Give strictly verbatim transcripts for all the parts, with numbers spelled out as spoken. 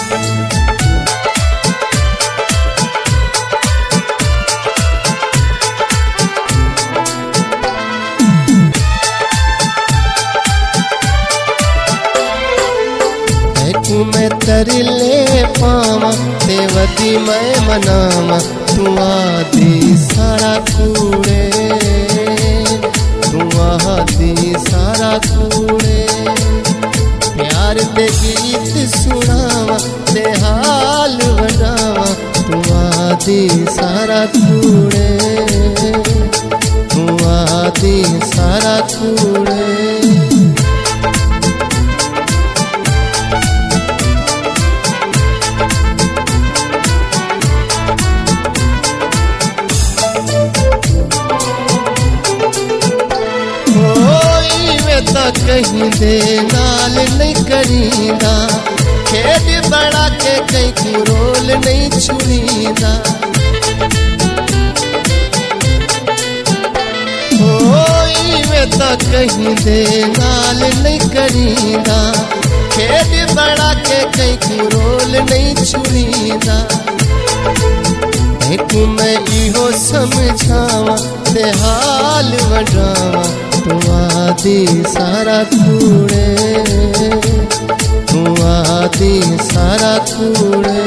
मैं तरले पावा देवती मैं मनावा तू आदि सारा कूड़े तू आदि सारा कूड़े प्यार दे गीत सुनावा ते हाल बनावा तू आदि सारा कूड़े तू आदि सारा कूड़े कहीं दे नाल नहीं करीदा खेद बड़ा के कहीं कुरोल नहीं छुड़ीदा तो कहीं दे नाल नहीं करीदा खेद बड़ा के कहीं कुरोल नहीं छुड़ीदा एक मैं इहो समझावा ते हाल वडावा तू आदि सारा कूड़े तू आदि सारा कूड़े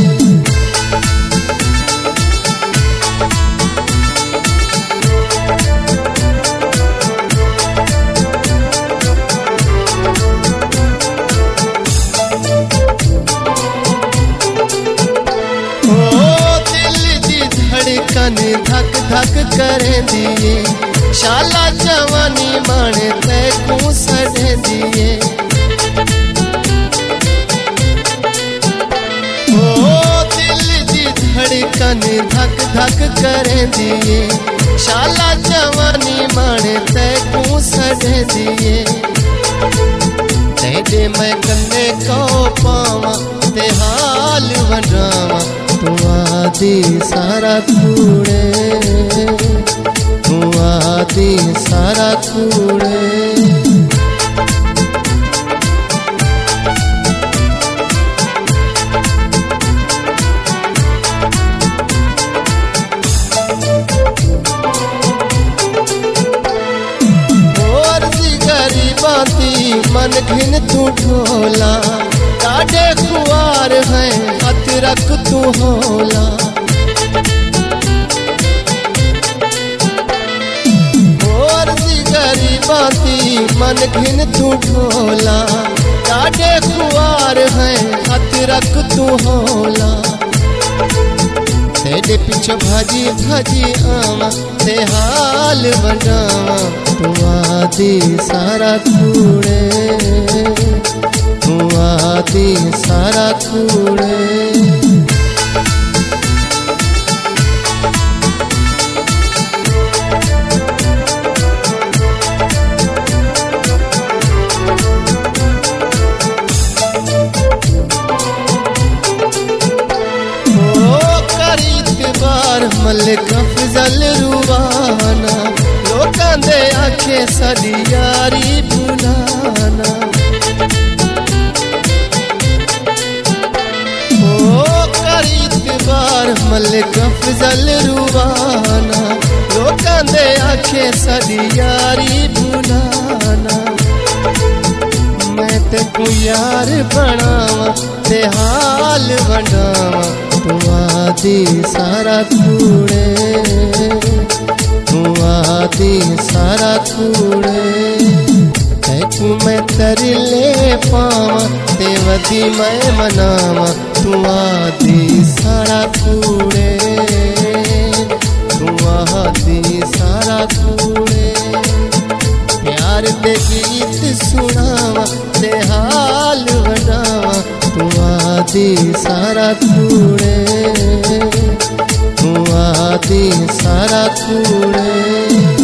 धक धक करे दिए शाला जवानी माने तैकू सड़े दिए ओ दिल दी धड़कन धक धक करे दिए शाला जवानी माने तैकू सड़े दिए तेरे मैं कन्ने को पावा ते हाल वडावा तू आदि सारा कूड़े तू आदि सारा कूड़े और सी गरीबाती मन घिन तू ढोला काटे खुआर है हथ रख तू होला और सी गरीबाती मन घिन तू ढोला काटे खुआर है हथ रख तू होला तेरे पीछे भाजी भाजी आवा ते हाल बनावा तू आदि सारा कूड़े तू आदि सारा कूड़े मलिक अफजल रुबाना लोकां दे आखे साडी यारी भुलाना ओ करीत बार मलिक अफजल रुबाना लोकां दे आखे साडी यारी भुलाना मैं ते को यार बनावा ते हाल वडावा तू आदि सारा कूड़े तू आदि सारा कूड़े तैकू मैं तरले पावा ते वदी मैं मनावा तू आदि सारा कूड़े तू आदि सारा कूड़े प्यार दे गीत सुनावा ते हाल वडावा तू आदि सारा कूड़े तू आदि सारा कूड़े।